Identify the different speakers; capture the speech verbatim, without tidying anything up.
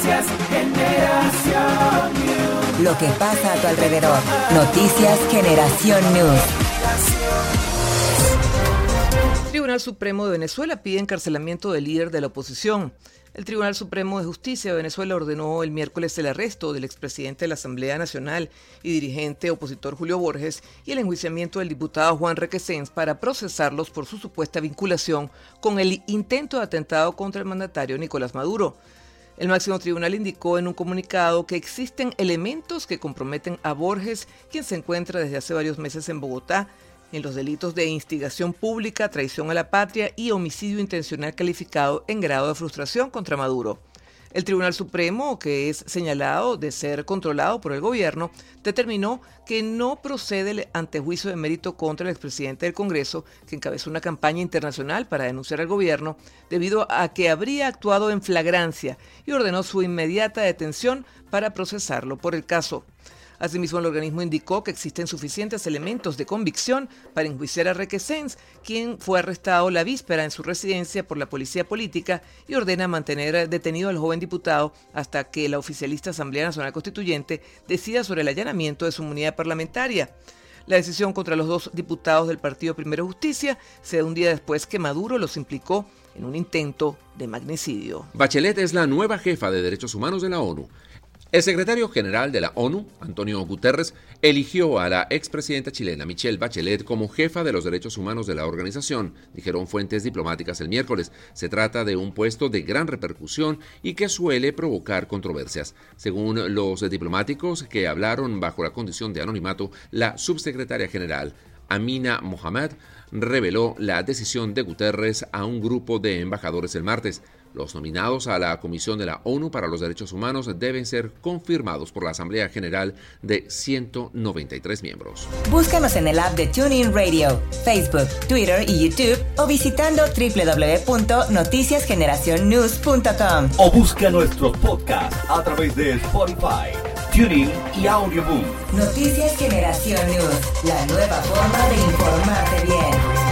Speaker 1: Noticias Generación News.
Speaker 2: Lo que pasa a tu alrededor. Noticias Generación News.
Speaker 3: El Tribunal Supremo de Venezuela pide encarcelamiento del líder de la oposición. El Tribunal Supremo de Justicia de Venezuela ordenó el miércoles el arresto del expresidente de la Asamblea Nacional y dirigente opositor Julio Borges y el enjuiciamiento del diputado Juan Requesens para procesarlos por su supuesta vinculación con el intento de atentado contra el mandatario Nicolás Maduro. El máximo tribunal indicó en un comunicado que existen elementos que comprometen a Borges, quien se encuentra desde hace varios meses en Bogotá, en los delitos de instigación pública, traición a la patria y homicidio intencional calificado en grado de frustración contra Maduro. El Tribunal Supremo, que es señalado de ser controlado por el gobierno, determinó que no procede el antejuicio de mérito contra el expresidente del Congreso, que encabezó una campaña internacional para denunciar al gobierno, debido a que habría actuado en flagrancia y ordenó su inmediata detención para procesarlo por el caso. Asimismo, el organismo indicó que existen suficientes elementos de convicción para enjuiciar a Requesens, quien fue arrestado la víspera en su residencia por la policía política, y ordena mantener detenido al joven diputado hasta que la oficialista Asamblea Nacional Constituyente decida sobre el allanamiento de su inmunidad parlamentaria. La decisión contra los dos diputados del Partido Primero Justicia se da un día después que Maduro los implicó en un intento de magnicidio.
Speaker 4: Bachelet es la nueva jefa de derechos humanos de la ONU. El secretario general de la ONU, Antonio Guterres, eligió a la expresidenta chilena Michelle Bachelet como jefa de los derechos humanos de la organización, dijeron fuentes diplomáticas el miércoles. Se trata de un puesto de gran repercusión y que suele provocar controversias. Según los diplomáticos que hablaron bajo la condición de anonimato, la subsecretaria general, Amina Mohamed, reveló la decisión de Guterres a un grupo de embajadores el martes. Los nominados a la Comisión de la ONU para los Derechos Humanos deben ser confirmados por la Asamblea General de ciento noventa y tres miembros.
Speaker 2: Búscanos en el app de TuneIn Radio, Facebook, Twitter y YouTube o visitando doble u doble u doble u punto noticias generación news punto com.
Speaker 5: O busca nuestros podcasts a través de Spotify, TuneIn y Audioboom.
Speaker 2: Noticias Generación News, la nueva forma de informarte bien.